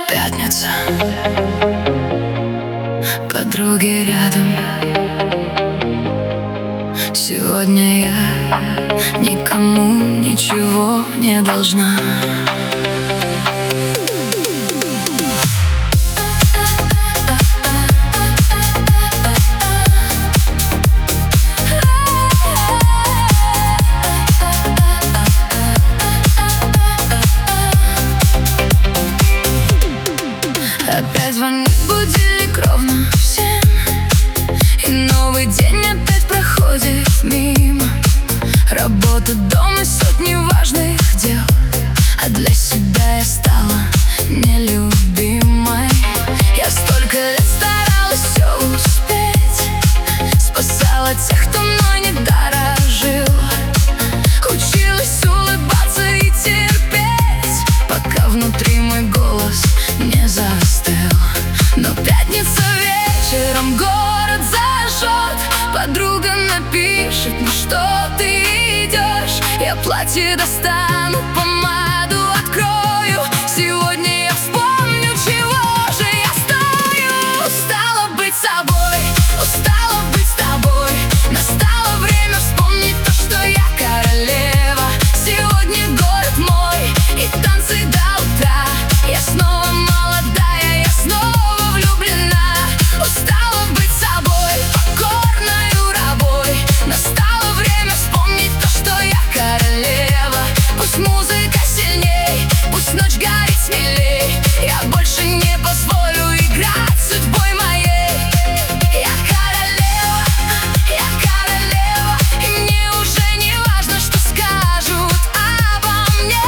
Пятница, подруги рядом. Сегодня я никому ничего не должна. Опять звонит будильник ровно в 7, и новый день опять проходит мимо. Работа, дом и сотни важных дел, а для себя я стала нелюбимой. Я столько лет старалась все успеть, спасала тех, кто мной не дорожил, училась улыбаться и терпеть, пока внутри мой голос не застыл. Но пятница вечером, город зажжет, подруга напишет, ну что ты идешь. Я платье достану, помаду открою, сегодня я вспомню, чего же я стою. Устала быть собой, устала быть с тобой, настало время вспомнить то, что я королева. Сегодня город мой и танцы до утра, я снова молодая, я снова влюблена. Устала быть собой, покорною рабой, настало время вспомнить то, что я королева. Пусть музыка сильней, пусть ночь горит смелей, я больше не позволю играть судьбой моей. Я королева, и мне уже не важно, что скажут обо мне.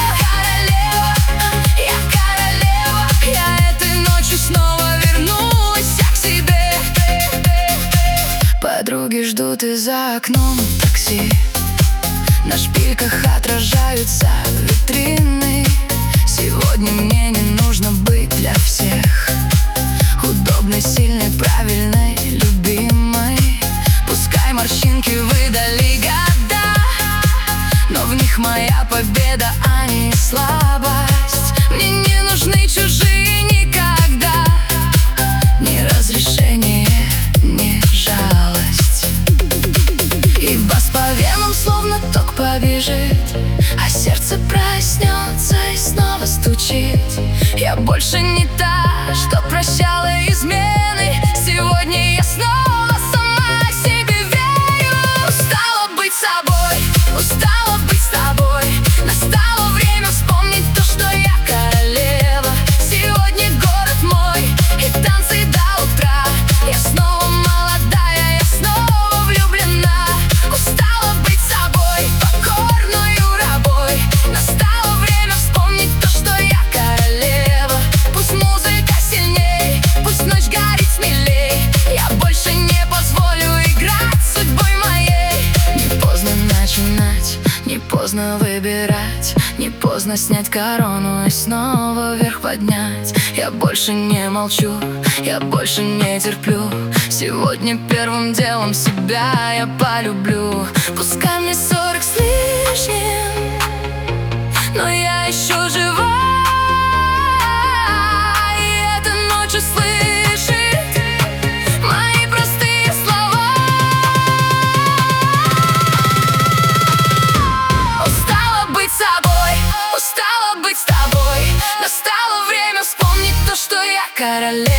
Я королева, я этой ночью снова вернулась к себе. Подруги ждут и за окном такси, на шпильках отражаются витрины. Сегодня мне не нужно быть для всех удобной, сильной, правильной, любимой. Пускай морщинки выдали года, но в них моя победа, а не слабость. Мне не нужны чужие никогда, ни разрешение, ни жалость. И бас по венам словно ток побежит, а сердце проснется и снова стучит. Я больше не та, что прощала измены, сегодня я снова сама себе верю. Устала быть собой, устала быть с тобой, настало время вспомнить то, что я королева. Сегодня город мой и танцы до утра, я снова молодая, я снова влюблена. Устала быть собой, покорною рабой, настало время вспомнить то, что я королева. Пусть музыка сильней, пусть ночь горит смелей, я больше не позволю играть судьбой моей. Не поздно начинать, не поздно выбирать, не поздно снять корону и снова вверх поднять. Я больше не молчу, я больше не терплю, сегодня первым делом себя я полюблю. Пускай мне 40 с лишним, но я еще жива, и эта ночь услышит мои простые слова. Устала быть собой, устала быть с тобой, настало время вспомнить то, что я королева.